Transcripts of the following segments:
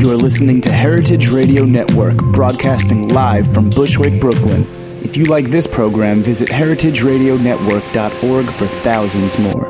You're listening to Heritage Radio Network, broadcasting live from Bushwick, Brooklyn. If you like this program, visit heritageradionetwork.org for thousands more.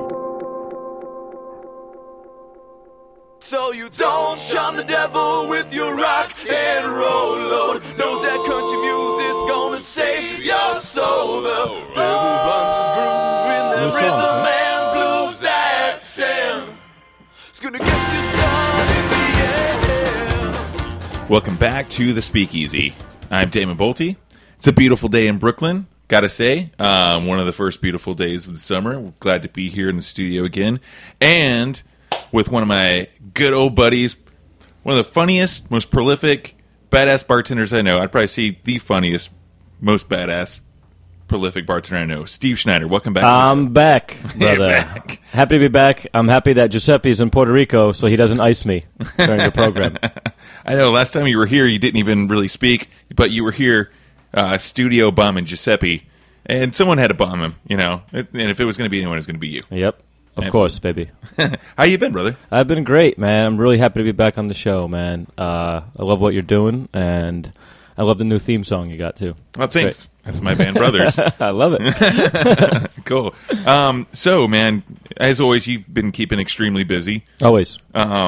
So you don't shun the devil with your rock and roll load. Knows that country music's gonna save your soul. The devil runs his groove in the rhythm and blues that sound. It's gonna get you sun in the air. Welcome back to the Speakeasy. I'm Damon Bolte. It's a beautiful day in Brooklyn, gotta say. One of the first beautiful days of the summer. We're glad to be here in the studio again. And with one of my good old buddies, one of the funniest, most prolific, badass bartenders I know. I'd probably say the funniest, most badass, prolific bartender I know. Steve Schneider, welcome back. I'm back, brother. Back. Happy to be back. I'm happy that Giuseppe's in Puerto Rico, so he doesn't ice me during the program. I know, last time you were here, you didn't even really speak, but you were here studio bombing Giuseppe, and someone had to bomb him, you know. And if it was going to be anyone, it was going to be you. Yep. Of course, baby. How you been, brother? I've been great, man. I'm really happy to be back on the show, man. I love what you're doing, and I love the new theme song you got, too. Oh, thanks. That's my band, Brothers. I love it. Cool. So, man, as always, you've been keeping extremely busy. Always.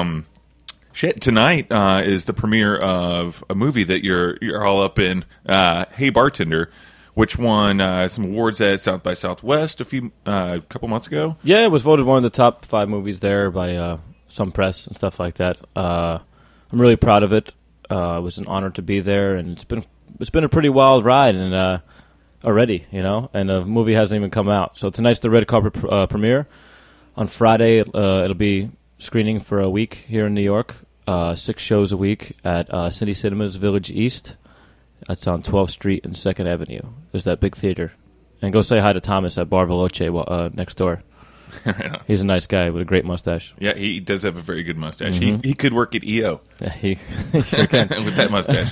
Tonight is the premiere of a movie that you're all up in, Hey Bartender, which won some awards at South by Southwest a couple months ago. Yeah, it was voted one of the top 5 movies there by some press and stuff like that. I'm really proud of it. It was an honor to be there, and it's been a pretty wild ride and already, you know, and the movie hasn't even come out. So tonight's the red carpet premiere. On Friday, it'll be screening for a week here in New York, 6 shows a week at City Cinemas Village East. That's on 12th Street and 2nd Avenue. There's that big theater. And go say hi to Thomas at Bar Veloce next door. He's a nice guy with a great mustache. Yeah, he does have a very good mustache. Mm-hmm. He could work at EO. Yeah, he sure can. With that mustache.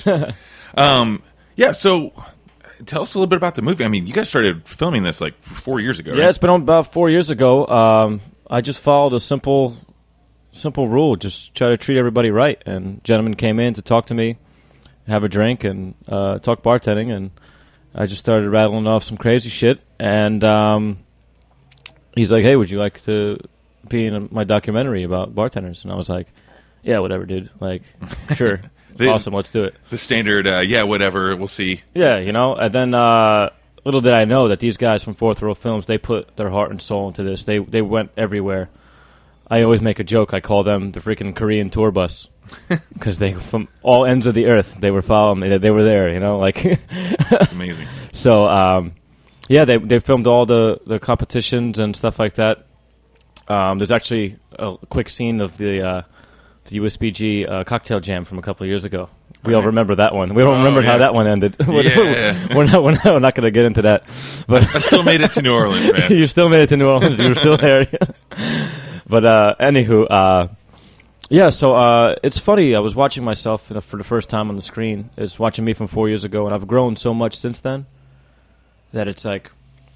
So tell us a little bit about the movie. I mean, you guys started filming this like 4 years ago, right? Yeah, it's been on about 4 years ago. I just followed a simple rule. Just try to treat everybody right. And a gentleman came in to talk to me, have a drink, and talk bartending, and I just started rattling off some crazy shit, and he's like, hey, would you like to be in my documentary about bartenders? And I was like, yeah, whatever, dude. Like, sure. Awesome, let's do it. The standard, yeah, whatever, we'll see. Yeah, you know, and then little did I know that these guys from Fourth Row Films, they put their heart and soul into this. They went everywhere. I always make a joke. I call them the freaking Korean tour bus because they, from all ends of the earth, they were following me. They were there, you know, like. That's amazing. So, yeah, they filmed all the competitions and stuff like that. There's actually a quick scene of the USBG cocktail jam from a couple of years ago. We all remember that one. We don't remember how that one ended. Yeah. We're not going to get into that. But I still made it to New Orleans, man. You still made it to New Orleans. You were still there. But anywho, yeah, so it's funny. I was watching myself for the first time on the screen. It's watching me from 4 years ago, and I've grown so much since then that it's like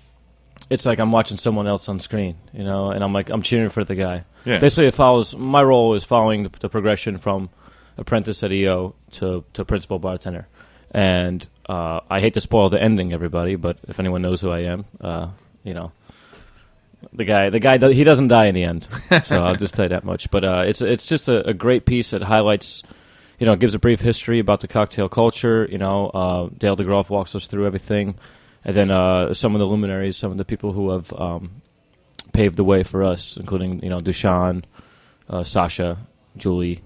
I'm watching someone else on screen, you know, and I'm cheering for the guy. Yeah. Basically, my role is following the progression from apprentice at EO to principal bartender. And I hate to spoil the ending, everybody, but if anyone knows who I am, you know, the guy he doesn't die in the end. So I'll just tell you that much. But it's just a great piece that highlights, you know, gives a brief history about the cocktail culture. You know, Dale DeGroff walks us through everything. And then some of the luminaries, some of the people who have paved the way for us, including, you know, Dushan, Sasha, Julie,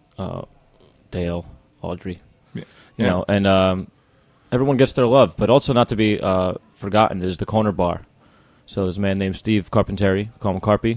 Dale, Audrey. Yeah. You know, and everyone gets their love. But also not to be forgotten is the Corner Bar. So there's a man named Steve Carpenteri, call him Carpy,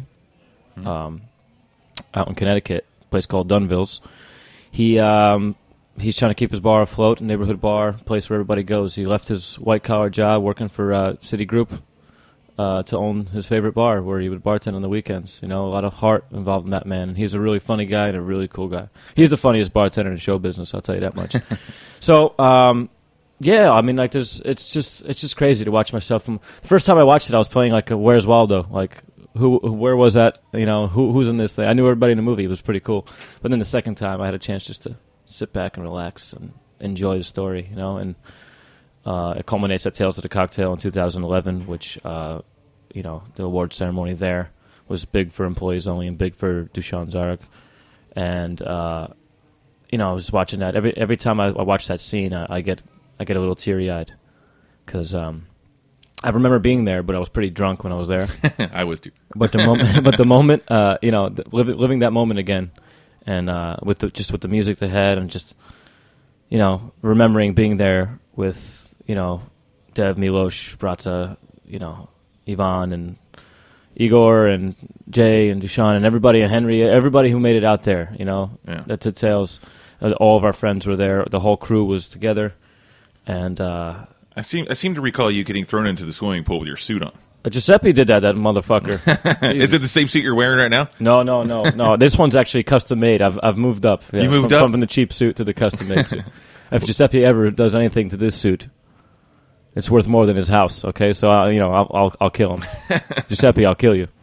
out in Connecticut, a place called Dunville's. He's trying to keep his bar afloat, a neighborhood bar, place where everybody goes. He left his white-collar job working for Citigroup to own his favorite bar where he would bartend on the weekends. You know, a lot of heart involved in that man. He's a really funny guy and a really cool guy. He's the funniest bartender in show business, I'll tell you that much. So, yeah, I mean, like, it's just crazy to watch myself. The first time I watched it, I was playing, like, Where's Waldo? Like, where was that? You know, who's in this thing? I knew everybody in the movie. It was pretty cool. But then the second time, I had a chance just to sit back and relax and enjoy the story, and it culminates at Tales of the Cocktail in 2011, which, the award ceremony there was big for employees only and big for Dushan Zarek. And, I was watching that. Every time I watch that scene, I get a little teary-eyed because I remember being there, but I was pretty drunk when I was there. I was too. But the moment, living that moment again, and with the music they had, and just, remembering being there with, Dev, Milos, Bratza, Ivan, and Igor, and Jay, and Dushan, and everybody, and Henry, everybody who made it out there, That's it. Tales. All of our friends were there. The whole crew was together, and I seem to recall you getting thrown into the swimming pool with your suit on. Giuseppe did that motherfucker. Is it the same suit you're wearing right now? No. This one's actually custom made. I've moved up. Yeah, you moved up from the cheap suit to the custom made suit. If Giuseppe ever does anything to this suit, it's worth more than his house. Okay, so I'll kill him. Giuseppe, I'll kill you.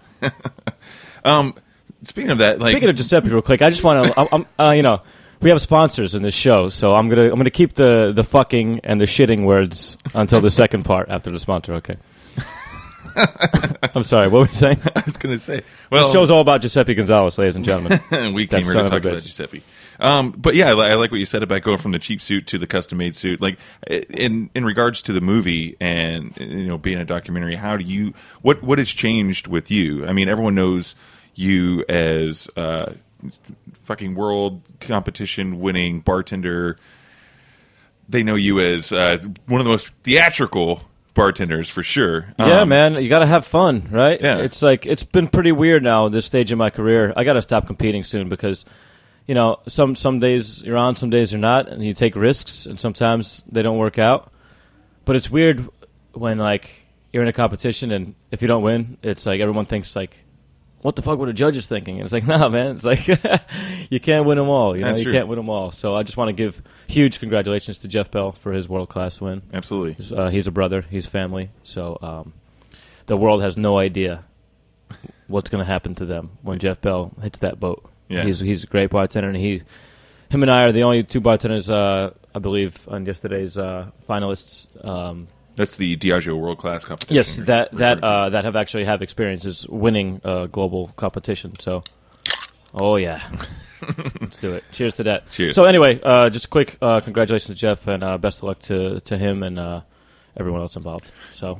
Speaking of that, speaking of Giuseppe, real quick, I just want to, we have sponsors in this show, so I'm gonna keep the fucking and the shitting words until the second part after the sponsor. Okay. I'm sorry. What were you saying? I was gonna say, well, the show's all about Giuseppe Gonzalez, ladies and gentlemen. We came here to talk about Giuseppe. But yeah, I like what you said about going from the cheap suit to the custom made suit. Like in regards to the movie and being a documentary, what has changed with you? I mean, everyone knows you as fucking world competition winning bartender. They know you as one of the most theatrical bartenders for sure. Yeah, man, you got to have fun, right? Yeah. It's like, it's been pretty weird now, this stage of my career. I got to stop competing soon because, some days you're on, some days you're not, and you take risks, and sometimes they don't work out. But it's weird when, you're in a competition, and if you don't win, it's like everyone thinks, what the fuck were the judges thinking? And it's like, nah, man. It's like, you can't win them all. That's you true. can't win them all. So I just want to give huge congratulations to Jeff Bell for his world-class win. Absolutely. He's a brother. He's family. So the world has no idea what's going to happen to them when Jeff Bell hits that boat. Yeah. He's a great bartender, and him and I are the only two bartenders, I believe, on yesterday's finalists. That's the Diageo World Class competition. Yes, that have actually have experiences winning global competition. So, oh yeah, let's do it. Cheers to that. Cheers. So anyway, just a quick congratulations to Jeff, and best of luck to him and everyone else involved. So,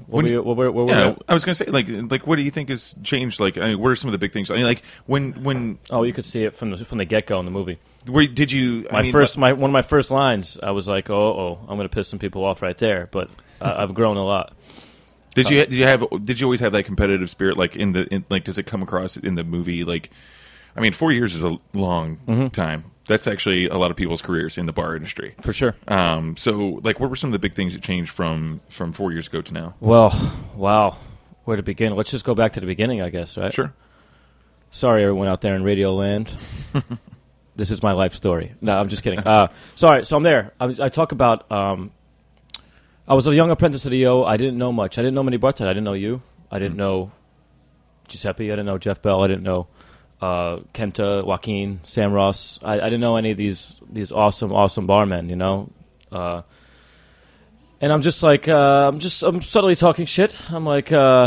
I was going to say, what do you think has changed? What are some of the big things? I mean, when you could see it from the get go in the movie. Did you? One of my first lines, I was like, I'm going to piss some people off right there, but I've grown a lot. Did you always have that competitive spirit? Does it come across in the movie? 4 years is a long time. That's actually a lot of people's careers in the bar industry, for sure. So, what were some of the big things that changed from 4 years ago to now? Well, wow, where to begin? Let's just go back to the beginning, I guess. Right? Sure. Sorry, everyone out there in Radio Land. This is my life story. No, I'm just kidding. Sorry, so I'm there. I talk about. I was a young apprentice at EO. I didn't know much. I didn't know many bartenders. I didn't know you. I didn't know Giuseppe. I didn't know Jeff Bell. I didn't know Kenta, Joaquin, Sam Ross. I didn't know any of these awesome barmen, And I'm just like, I'm subtly talking shit. I'm like, the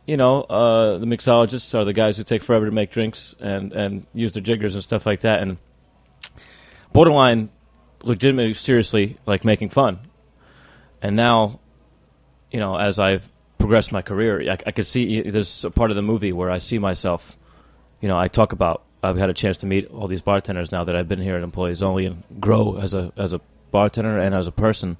mixologists are the guys who take forever to make drinks and use their jiggers and stuff like that. And borderline, legitimately, seriously, making fun. And now, as I've progressed my career, I could see there's a part of the movie where I see myself. I talk about I've had a chance to meet all these bartenders now that I've been here at Employees Only and grow as a bartender and as a person.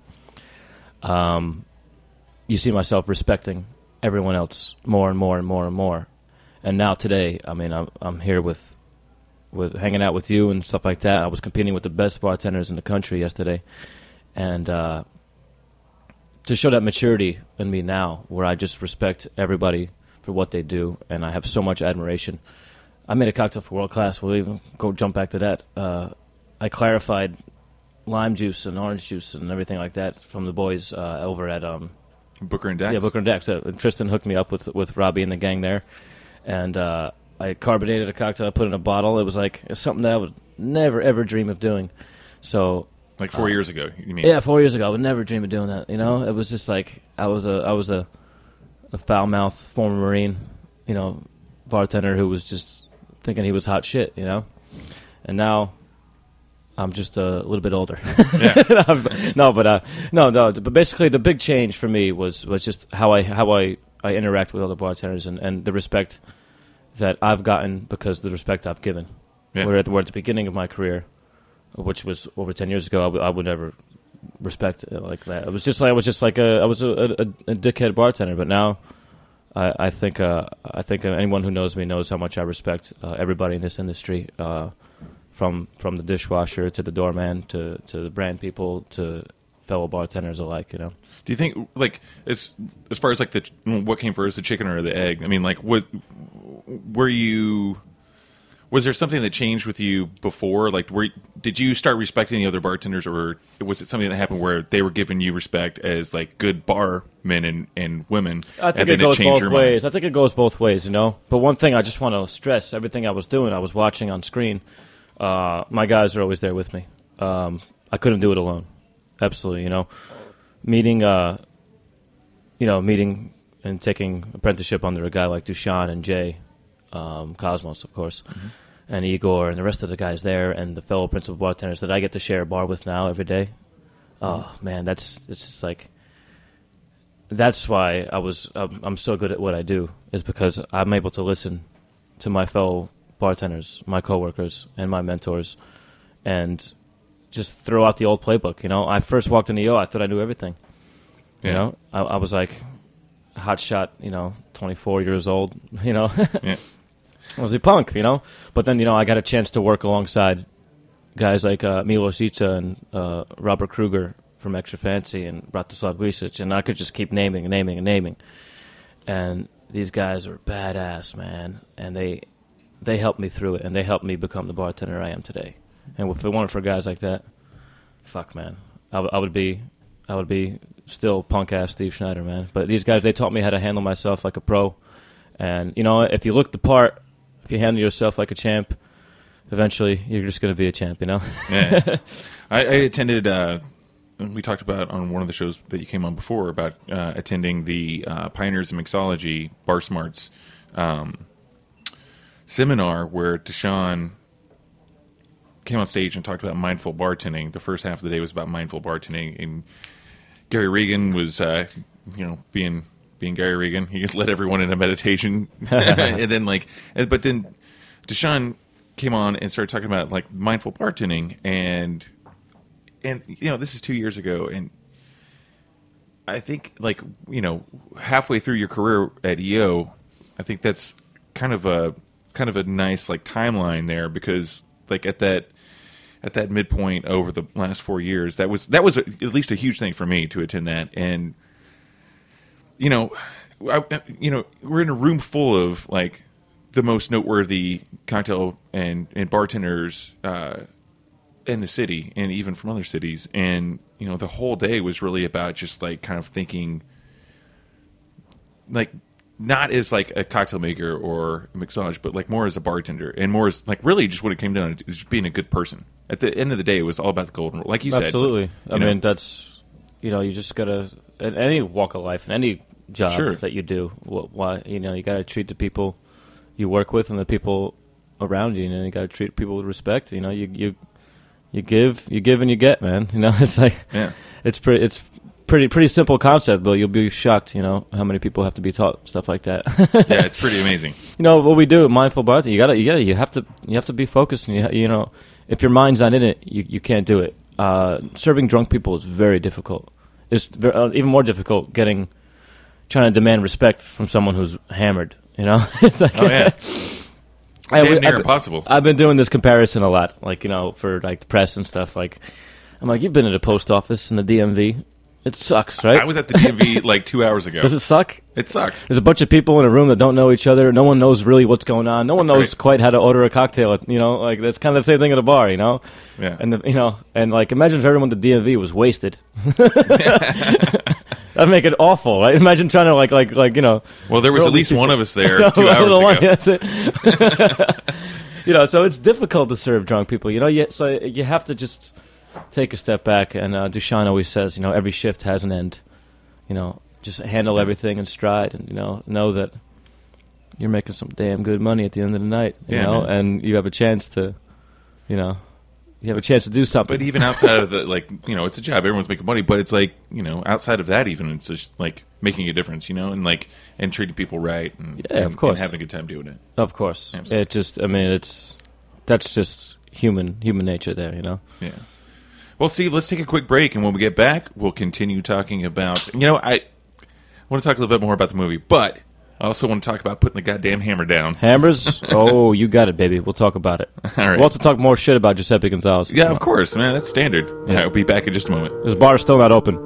You see myself respecting everyone else more and more and more and more. And now today, I'm here with hanging out with you and stuff like that. I was competing with the best bartenders in the country yesterday, and to show that maturity in me now, where I just respect everybody for what they do, and I have so much admiration. I made a cocktail for World Class. We'll even jump back to that. I clarified lime juice and orange juice and everything like that from the boys over at Booker and Dax. Yeah, Booker and Dax. Tristan hooked me up with Robbie and the gang there, and I carbonated a cocktail. I put it in a bottle. It was something that I would never ever dream of doing. So Like 4 years ago, you mean? yeah, 4 years ago, I would never dream of doing that. It was just like I was a foul mouthed former Marine, bartender who was just thinking he was hot shit, and now I'm just a little bit older. But basically the big change for me was just how I interact with other bartenders and the respect that I've gotten because of the respect I've given. Yeah. Where at the beginning of my career, which was over 10 years ago, I would never respect it like that. I was just like I was a dickhead bartender, but now I think anyone who knows me knows how much I respect everybody in this industry, from the dishwasher to the doorman to the brand people to fellow bartenders alike. Do you think, like, as far as like what came first, the chicken or the egg? I mean, like, was there something that changed with you before? Like, did you start respecting the other bartenders, or was it something that happened where they were giving you respect as like good barmen and women? I think it goes both ways. I think it goes both ways, But one thing I just want to stress: everything I was doing, I was watching on screen. My guys are always there with me. I couldn't do it alone. Absolutely, meeting and taking apprenticeship under a guy like Dushan and Jay. Cosmos, of course, and Igor, and the rest of the guys there, and the fellow principal bartenders that I get to share a bar with now every day. Oh man, it's just like that's why I'm so good at what I do, is because I'm able to listen to my fellow bartenders, my coworkers, and my mentors, and just throw out the old playbook. I first walked in EO, I thought I knew everything. Yeah. I was like hot shot, 24 years old, Yeah. I was a punk, But then, I got a chance to work alongside guys like Milo Sica and Robert Kruger from Extra Fancy and Bratislav Glisic, and I could just keep naming. And these guys are badass, man, and they helped me through it, and they helped me become the bartender I am today. And if it weren't for guys like that, fuck, man, I would be still punk-ass Steve Schneider, man. But these guys, they taught me how to handle myself like a pro. And, if you look the part, if you handle yourself like a champ, eventually you're just going to be a champ, Yeah. I attended, we talked about on one of the shows that you came on before about attending the Pioneers of Mixology Bar Smarts seminar where Deshaun came on stage and talked about mindful bartending. The first half of the day was about mindful bartending, and Gary Regan was, being Gary Regan, he led everyone in a meditation, and then but then Deshaun came on and started talking about like mindful bartending, and this is 2 years ago, and I think halfway through your career at EO, I think that's kind of a nice like timeline there, because like at that midpoint over the last 4 years, that was at least a huge thing for me to attend that. And we're in a room full of like the most noteworthy cocktail and bartenders in the city, and even from other cities. And the whole day was really about just like kind of thinking, like, not as like a cocktail maker or a mixologist, but like more as a bartender, and more as like really just what it came down to is just being a good person. At the end of the day, it was all about the golden rule, like you said. Absolutely. I mean, that's you just gotta, in any walk of life, in any job that you do, you gotta treat the people you work with and the people around you. You gotta treat people with respect. You give and you get, man. It's like it's pretty simple concept, but you'll be shocked, how many people have to be taught stuff like that. Yeah, it's pretty amazing. What we do at Mindful Bartending, you have to be focused, and if your mind's not in it, you can't do it. Serving drunk people is very difficult. It's even more difficult trying to demand respect from someone who's hammered. It's like, it's damn near impossible. I've been doing this comparison a lot, for like the press and stuff. Like, I'm like, you've been at a post office in the DMV. It sucks, right? I was at the DMV like 2 hours ago. Does it suck? It sucks. There's a bunch of people in a room that don't know each other. No one knows really what's going on. No one knows quite how to order a cocktail. Like that's kind of the same thing at a bar, Yeah. And and like imagine if everyone at the DMV was wasted. That'd make it awful, right? Imagine trying to like. Well, there was at least one of us there 2 hours ago. That's it. So it's difficult to serve drunk people. So you have to just take a step back. And Dushan always says, every shift has an end. Just handle everything in stride, and know that you're making some damn good money at the end of the night. You know, man. and you have a chance to, you have a chance to do something. But even outside of the, it's a job. Everyone's making money. But it's outside of that, even it's just making a difference, and treating people right. And, of course, and having a good time doing it. Of course, Absolutely. That's just human nature there, Yeah. Well, Steve, let's take a quick break, and when we get back, we'll continue talking about. I want to talk a little bit more about the movie, but I also want to talk about putting the goddamn hammer down. Hammers? Oh, you got it, baby. We'll talk about it. All right. We'll also talk more shit about Giuseppe Gonzalez. Yeah, of course, man. That's standard. Yeah. All right, we'll be back in just a moment. This bar is still not open.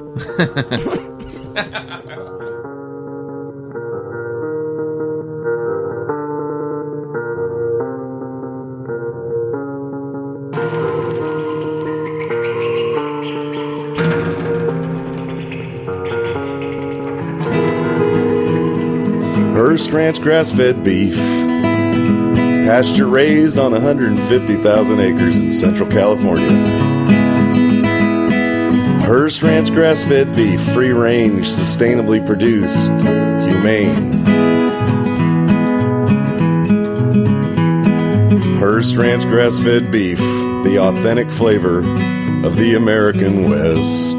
Hearst Ranch grass-fed beef, pasture raised on 150,000 acres in Central California. Hearst Ranch grass-fed beef, free range, sustainably produced, humane. Hearst Ranch grass-fed beef, the authentic flavor of the American West.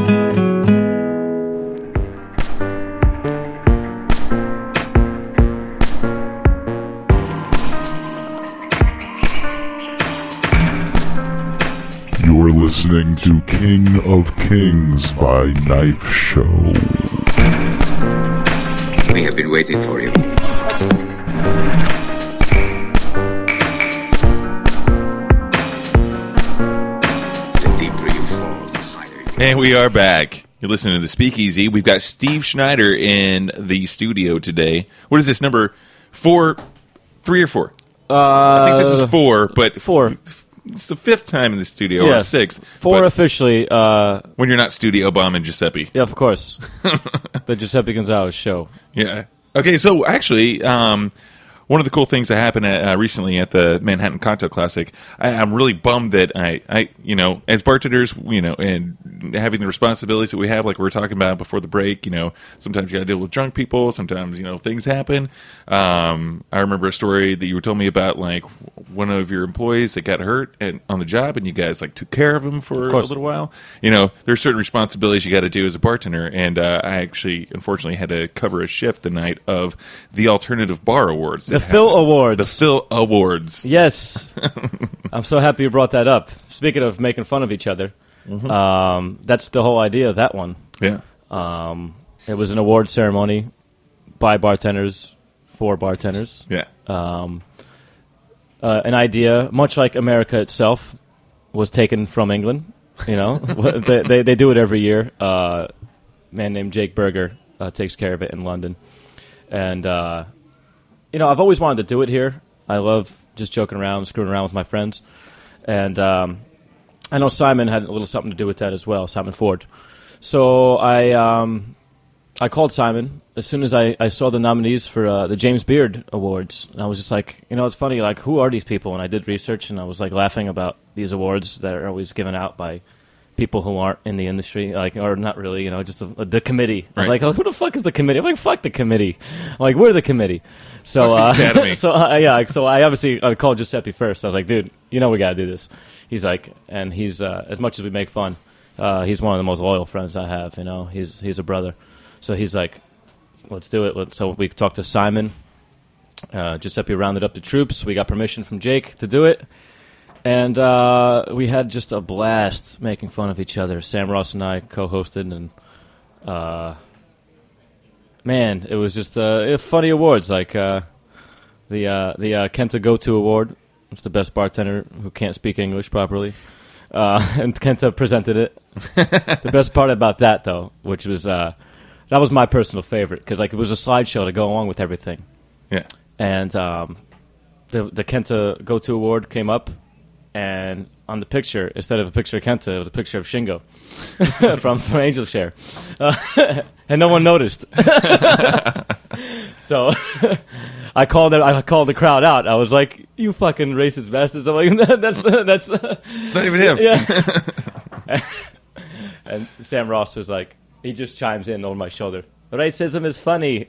You're listening to King of Kings by Knife Show. We have been waiting for you. The deeper you fall, the higher you fall. And we are back. You're listening to The Speakeasy. We've got Steve Schneider in the studio today. What is this, number 4? 3 or 4? I think this is 4, but 4. It's the 5th time in the studio, or Yeah. 6th. 4 but officially. when you're not studio bombing Giuseppe. Yeah, of course. The Giuseppe Gonzalez show. Yeah. Okay, so actually, one of the cool things that happened recently at the Manhattan Cocktail Classic, I'm really bummed that I as bartenders, and having the responsibilities that we have, like we were talking about before the break, sometimes you got to deal with drunk people, sometimes, things happen. I remember a story that you were telling me about, like, one of your employees that got hurt on the job, and you guys, took care of him for a little while. There's certain responsibilities you got to do as a bartender, and I actually, unfortunately, had to cover a shift the night of the Alternative Bar Awards. The Phil Awards. The Phil Awards. Yes. I'm so happy you brought that up. Speaking of making fun of each other, that's the whole idea of that one. Yeah. It was an award ceremony by bartenders for bartenders. Yeah. An idea, much like America itself, was taken from England. They do it every year. A man named Jake Berger takes care of it in London. And, I've always wanted to do it here. I love just joking around, screwing around with my friends. And I know Simon had a little something to do with that as well, Simon Ford. So I called Simon as soon as I saw the nominees for the James Beard Awards. And I was just like, it's funny, who are these people? And I did research, and I was laughing about these awards that are always given out by people who aren't in the industry, or not really, just the committee. Right. I'm like, who the fuck is the committee? I'm like, fuck the committee. I'm like, we're the committee. So, Fuck the Academy. so I obviously called Giuseppe first. I was like, dude, we got to do this. He's like, and he's as much as we make fun, he's one of the most loyal friends I have. He's a brother. So he's like, let's do it. So we talked to Simon. Giuseppe rounded up the troops. We got permission from Jake to do it. And we had just a blast making fun of each other. Sam Ross and I co-hosted, and man, it was just funny awards. Like the Kenta Go-To Award. It's the best bartender who can't speak English properly. And Kenta presented it. The best part about that, though, which was that was my personal favorite, because it was a slideshow to go along with everything. Yeah. And the Kenta Go-To Award came up. And on the picture, instead of a picture of Kenta, it was a picture of Shingo from Angel Share. And no one noticed. So I called the crowd out. I was like, "You fucking racist bastards!" I'm like, "That's It's not even him. yeah." And Sam Ross was like, he just chimes in over my shoulder. Racism is funny.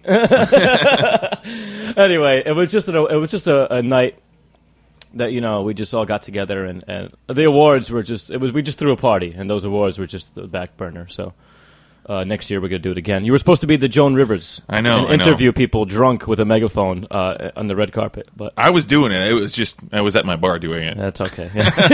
Anyway, it was just a night that we just all got together, and the awards were we just threw a party, and those awards were just the back burner. So next year we're gonna do it again. You were supposed to be the Joan Rivers. I know. And interview people drunk with a megaphone on the red carpet, but I was doing it. It was just I was at my bar doing it. that's okay.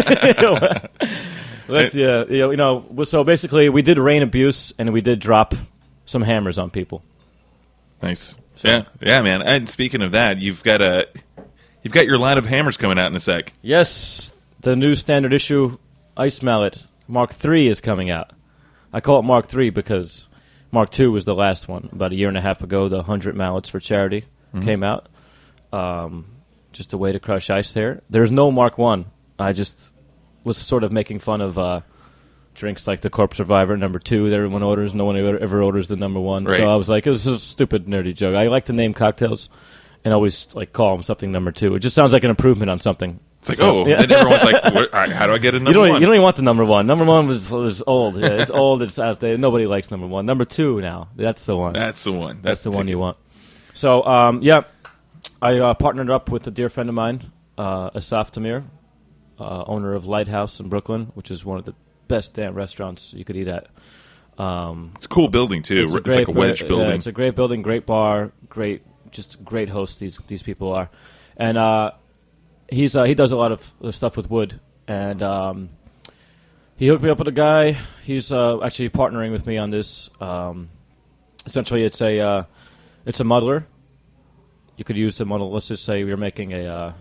So basically, we did rain abuse, and we did drop some hammers on people. Nice. Yeah, man. And speaking of that, you've got your line of hammers coming out in a sec. Yes, the new standard issue Ice Mallet Mark III is coming out. I call it Mark III because Mark II was the last one. About a year and a half ago, the 100 Mallets for Charity came out. Just a way to crush ice there. There's no Mark I. I just was sort of making fun of drinks like the Corpse Survivor No. 2 that everyone orders. No one ever orders the No. 1. Right. So I was like, it was a stupid, nerdy joke. I like to name cocktails and always call them something No. 2. It just sounds like an improvement on something. It's like, then everyone's like, how do I get a number 1? You don't even want the No. 1. No. 1 was old. Yeah, it's old. It's out there. Nobody likes No. 1. No. 2 now. That's the one. That's the one. That's the one you want. So, I partnered up with a dear friend of mine, Asaf Tamir, owner of Lighthouse in Brooklyn, which is one of the best damn restaurants you could eat at. It's a cool building, too. It's like a wedge building. Yeah, it's a great building, great bar, great hosts these people are. And he does a lot of stuff with wood. And he hooked me up with a guy. He's actually partnering with me on this. Essentially, it's a muddler. You could use the muddle. Let's just say you're making a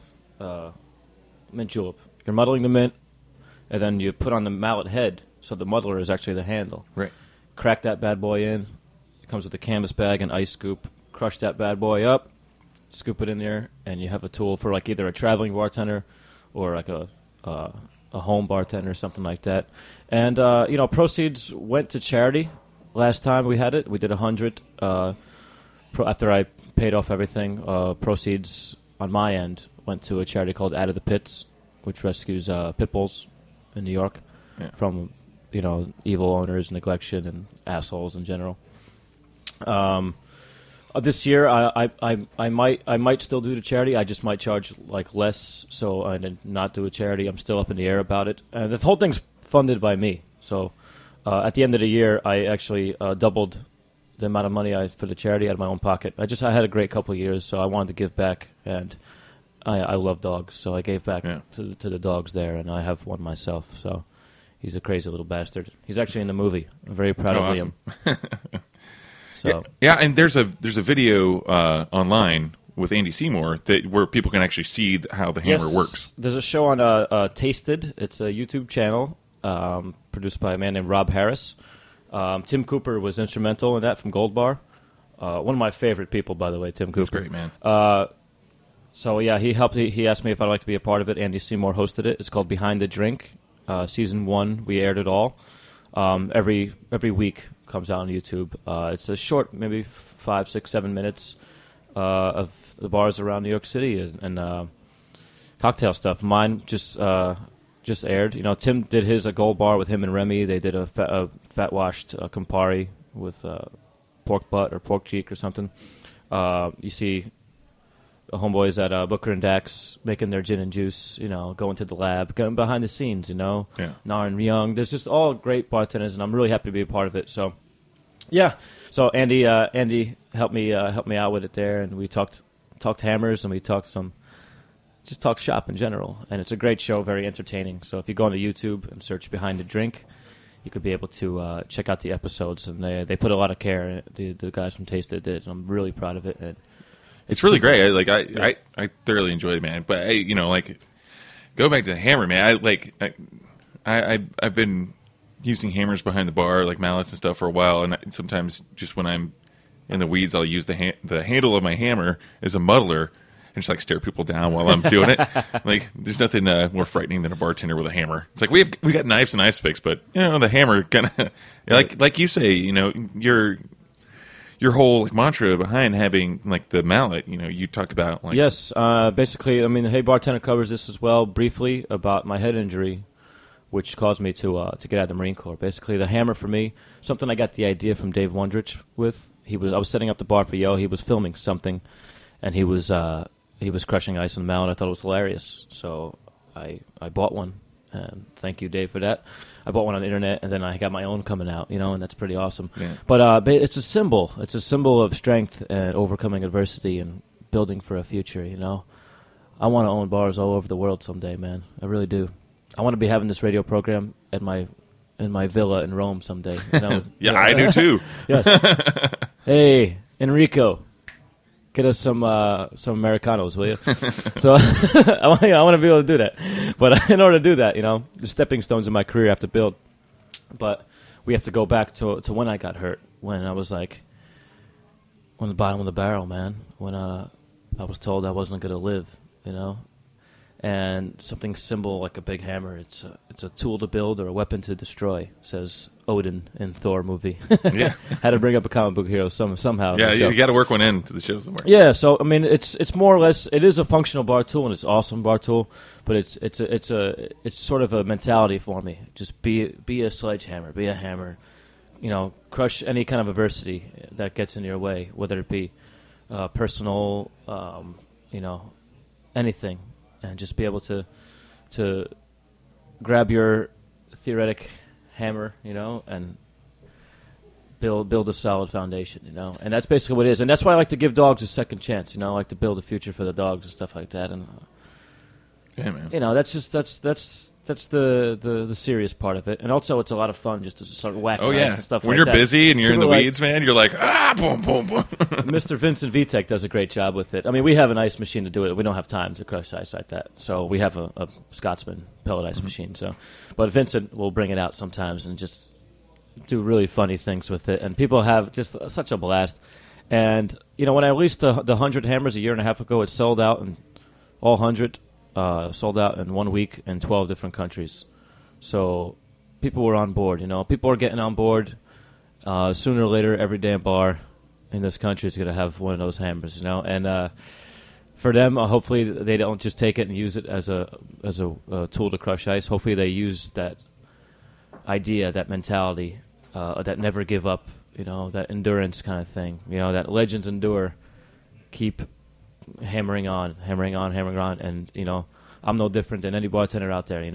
mint julep. You're muddling the mint, and then you put on the mallet head, so the muddler is actually the handle. Right. Crack that bad boy in. It comes with a canvas bag and ice scoop. Crush that bad boy up, scoop it in there, and you have a tool for either a traveling bartender or a home bartender or something like that. And proceeds went to charity. Last time we had it, we did 100. After I paid off everything, proceeds on my end went to a charity called Out of the Pits, which rescues pit bulls in New York from evil owners, neglection, and assholes in general. This year, I might still do the charity. I just might charge less, so and not do a charity. I'm still up in the air about it. The whole thing's funded by me. So at the end of the year, I actually doubled the amount of money for the charity out of my own pocket. I had a great couple of years, so I wanted to give back, and I love dogs, so I gave back to the dogs there, and I have one myself. So he's a crazy little bastard. He's actually in the movie. I'm very proud of awesome. Liam. So and there's a video online with Andy Seymour where people can actually see how the hammer works. There's a show on Tasted. It's a YouTube channel produced by a man named Rob Harris. Tim Cooper was instrumental in that from Gold Bar. One of my favorite people, by the way, Tim Cooper. That's great, man. He helped. He asked me if I'd like to be a part of it. Andy Seymour hosted it. It's called Behind the Drink. Season 1, we aired it all. Every week comes out on YouTube. It's a short, maybe 5, 6, 7 minutes of the bars around New York City and cocktail stuff. Mine just aired. Tim did his a Gold Bar with him and Remy. They did a fat washed Campari with pork butt or pork cheek or something. You see the homeboys at Booker and Dax making their gin and juice, going to the lab, going behind the scenes, Nar and Young. There's just all great bartenders, and I'm really happy to be a part of it. So, yeah. So Andy helped me out with it there, and we talked hammers, and we talked shop in general. And it's a great show, very entertaining. So if you go onto YouTube and search Behind the Drink, you could be able to check out the episodes, and they put a lot of care in it. The guys from Tasted did, and I'm really proud of it. And it's really great. I thoroughly enjoyed it, man. But go back to the hammer, man. I've been using hammers behind the bar, like mallets and stuff, for a while. And sometimes just when I'm in the weeds, I'll use the handle of my hammer as a muddler and just stare people down while I'm doing it. There's nothing more frightening than a bartender with a hammer. It's we got knives and ice picks, but the hammer kind of like you say, your whole mantra behind having the mallet, you talk about yes, basically, the Hey Bartender covers this as well briefly about my head injury which caused me to get out of the Marine Corps. Basically, the hammer for me, something I got the idea from Dave Wondrich with. I was setting up the bar for Yo. He was filming something, and he was crushing ice on the mound. I thought it was hilarious, so I bought one. And thank you, Dave, for that. I bought one on the internet, and then I got my own coming out, and that's pretty awesome. Yeah. But it's a symbol. It's a symbol of strength and overcoming adversity and building for a future, I want to own bars all over the world someday, man. I really do. I want to be having this radio program in my villa in Rome someday. Yeah, I do too. Yes. Hey, Enrico. Get us some Americanos, will you? So I want to be able to do that. But in order to do that, the stepping stones in my career I have to build. But we have to go back to when I got hurt, when I was on the bottom of the barrel, man. When I was told I wasn't going to live, And something simple like a big hammer, it's a tool to build or a weapon to destroy, says Odin in Thor movie. Yeah. Had to bring up a comic book hero somehow. Yeah, you got to work one into the show somewhere. Yeah, so I mean, it's more or less, it is a functional bar tool and it's an awesome bar tool, but it's sort of a mentality for me. Just be a sledgehammer, be a hammer, crush any kind of adversity that gets in your way, whether it be personal, anything. And just be able to grab your theoretic hammer, and build a solid foundation, And that's basically what it is. And that's why I like to give dogs a second chance, I like to build a future for the dogs and stuff like that. And yeah, man. That's the serious part of it. And also it's a lot of fun just to start whacking ice and stuff when like that. When you're busy and you're People in the weeds, man, you're like, boom, boom, boom. Mr. Vincent Vitek does a great job with it. I mean, we have an ice machine to do it. We don't have time to crush ice like that. So we have a Scotsman pellet ice machine. So, but Vincent will bring it out sometimes and just do really funny things with it. And people have just such a blast. And, when I released the 100 hammers a year and a half ago, it sold out, and all 100 sold out in 1 week in 12 different countries. So people were on board, People are getting on board. Sooner or later, every damn bar in this country is going to have one of those hammers, And for them, hopefully they don't just take it and use it as a tool to crush ice. Hopefully they use that idea, that mentality, that never give up, that endurance kind of thing, that legends endure, keep hammering on, and I'm no different than any bartender out there.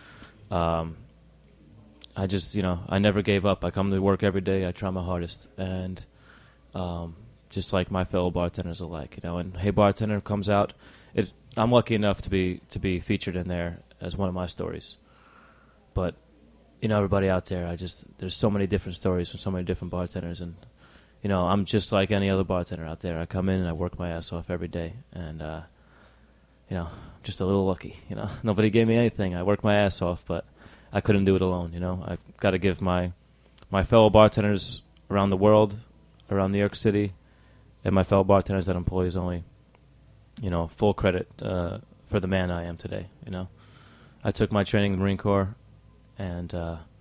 I just I never gave up. I come to work every day. I try my hardest, and just like my fellow bartenders alike, And Hey Bartender comes out. I'm lucky enough to be featured in there as one of my stories, but everybody out there, there's so many different stories from so many different bartenders, and I'm just like any other bartender out there. I come in and I work my ass off every day, and just a little lucky. Nobody gave me anything. I worked my ass off, but I couldn't do it alone. I've got to give my fellow bartenders around the world, around New York City, and my fellow bartenders at Employees Only, full credit for the man I am today. I took my training in the Marine Corps, and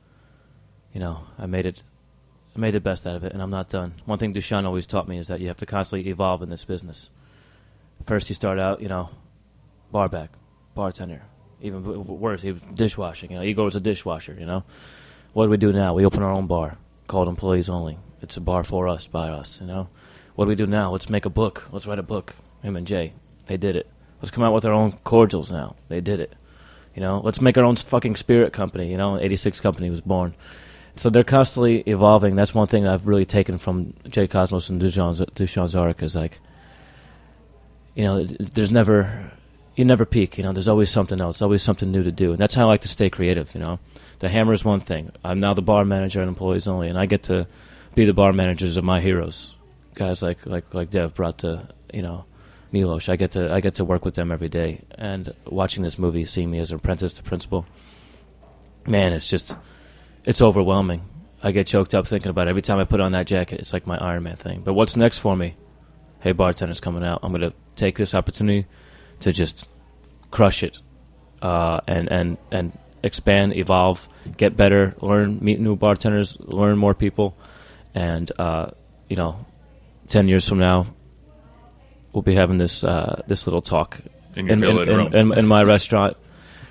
I made the best out of it, and I'm not done. One thing Dushan always taught me is that you have to constantly evolve in this business. First, you start out, barback, bartender, even worse, dishwashing. Igor was a dishwasher. What do we do now? We open our own bar called Employees Only. It's a bar for us, by us. What do we do now? Let's make a book. Let's write a book. Him and Jay, they did it. Let's come out with our own cordials now. They did it. Let's make our own fucking spirit company. 86 Company was born. So they're constantly evolving. That's one thing that I've really taken from Jay Cosmos and Dushan Zarek is like, there's never, you never peak. There's always something else, always something new to do, and that's how I like to stay creative. The hammer is one thing. I'm now the bar manager at Employees Only, and I get to be the bar managers of my heroes, guys like Dev brought to Milos. I get to work with them every day, and watching this movie, seeing me as an apprentice to principal, man, it's overwhelming. I get choked up thinking about it. Every time I put on that jacket, it's like my Iron Man thing. But what's next for me? Hey Bartender's coming out. I'm going to take this opportunity to just crush it, and expand, evolve, get better, meet new bartenders, learn more people, and 10 years from now, we'll be having this little talk in my restaurant,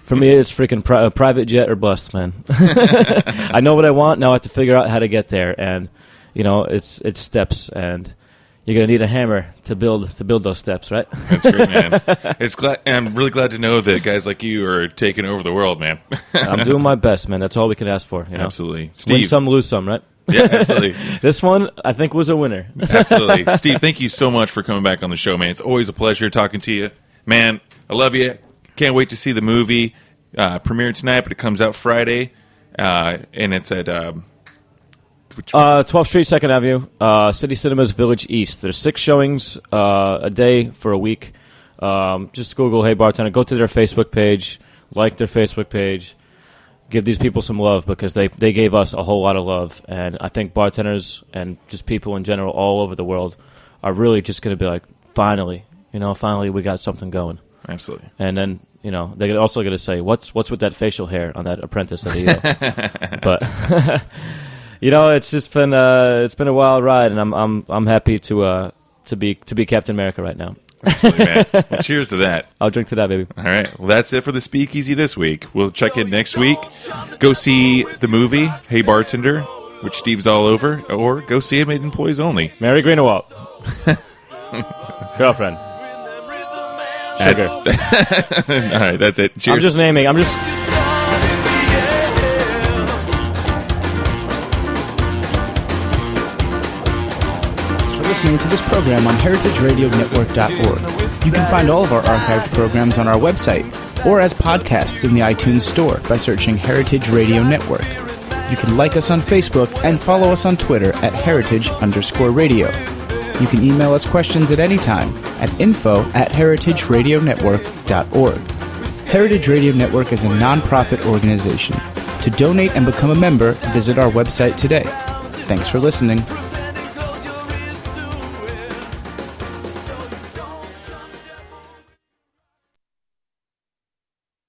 For me, it's freaking private jet or bust, man. I know what I want. Now I have to figure out how to get there. And, it's steps. And you're going to need a hammer to build those steps, right? That's great, man. I'm really glad to know that guys like you are taking over the world, man. I'm doing my best, man. That's all we can ask for. Absolutely. Steve. Win some, lose some, right? Yeah, absolutely. This one, I think, was a winner. Absolutely. Steve, thank you so much for coming back on the show, man. It's always a pleasure talking to you. Man, I love you. Can't wait to see the movie. Premiere tonight, but it comes out Friday. And it's at... 12th Street, 2nd Avenue, City Cinemas, Village East. There's 6 showings a day for a week. Just Google Hey Bartender. Go to their Facebook page. Like their Facebook page. Give these people some love because they gave us a whole lot of love. And I think bartenders and just people in general all over the world are really just going to be like, finally we got something going. Absolutely. And then, they're also going to say, what's with that facial hair on that apprentice at EO? But... it's just been a wild ride, and I'm happy to be Captain America right now. Absolutely, man. Well, cheers to that. I'll drink to that, baby. All right. Well, that's it for the Speakeasy this week. We'll check in next week. Go see the movie Hey Bartender, which Steve's all over, or go see it made Employees Only. Mary Greenewalt. Girlfriend. Sugar. All right. That's it. Cheers. I'm just. Listening to this program on heritageradionetwork.org. You can find all of our archived programs on our website or as podcasts in the iTunes Store by searching Heritage Radio Network. You can like us on Facebook and follow us on Twitter at @heritage_radio. You can email us questions at any time at info@heritageradionetwork.org. Heritage Radio Network is a non-profit organization. To donate and become a member, visit our website today. Thanks for listening.